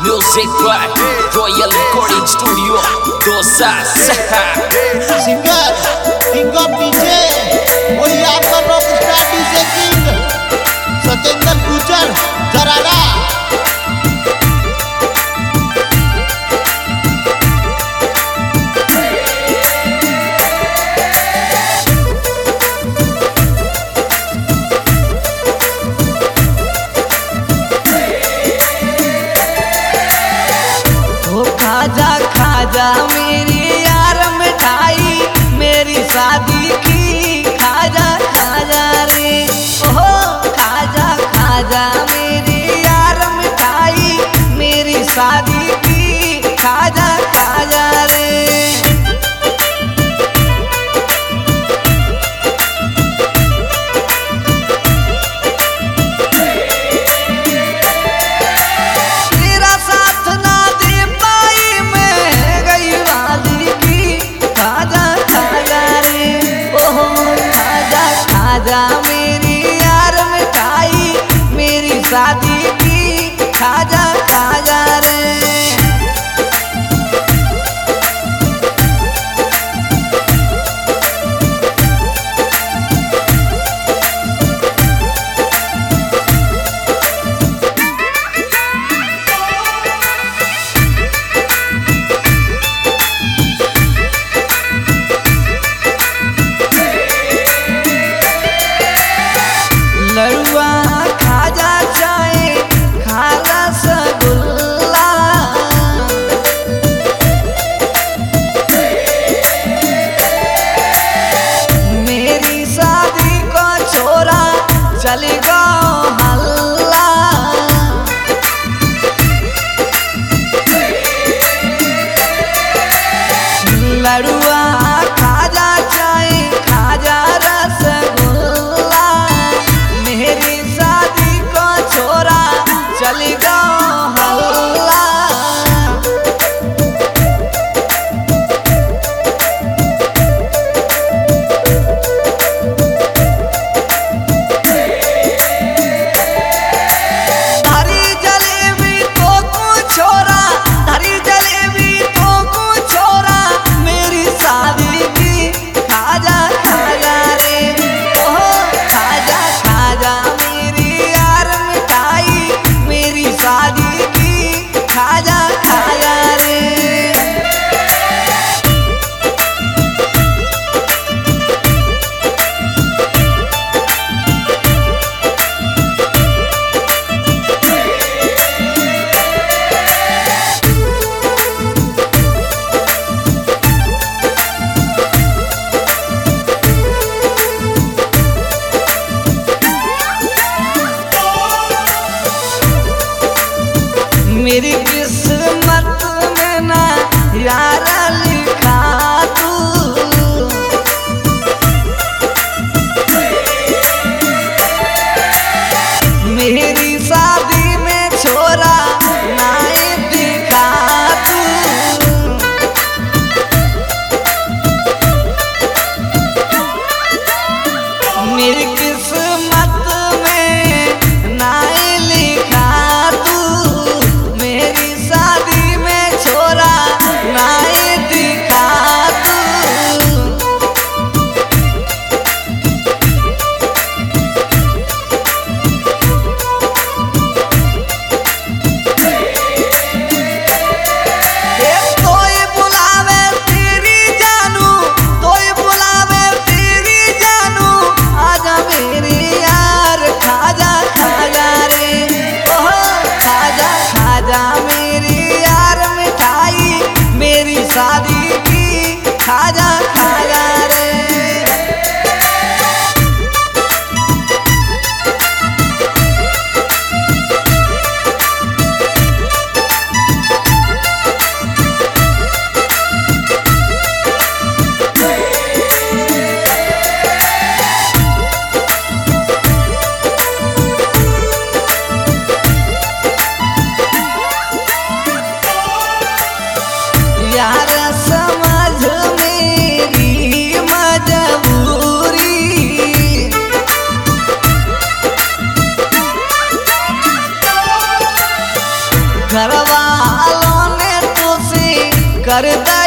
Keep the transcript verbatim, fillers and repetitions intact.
Music by Royal Recording Studio Dosas. Singer king of DJ वही आपका rock star DJ king Satendra Gujar जरारा। खाजा खाजा मेरी यार मिठाई मेरी शादी की खाजा खाजा रे ओहो खाजा खाजा मेरी यार मिठाई मेरी शादी की खाजा खाजा रे। खाजा मेरी यार मिठाई मेरी शादी की खाजा खाजा रे। लड़ुआ खाजा चाहे खाला रसगुल्ला मेरी शादी को छोरा चली गो हल्ला। लड़ुआ खाजा चाहे खाजा रसगुल्ला मेरी शादी को छोरा चली गो हल्ला। धरी जलेबी तो कुछ छोरा धरी जलेबी तो कुछ छोरा मेरी शादी की खाजा खाजा रे ओहो खाजा खाजा मेरी यार मिठाई मेरी शादी की खाजा खाजा रे। मेरी किस्मत में ना यार लिखा तू मेरी शादी में छोरा नहीं दिखा तू। मेरी किस्मत में नहीं लिखा तू मेरी करता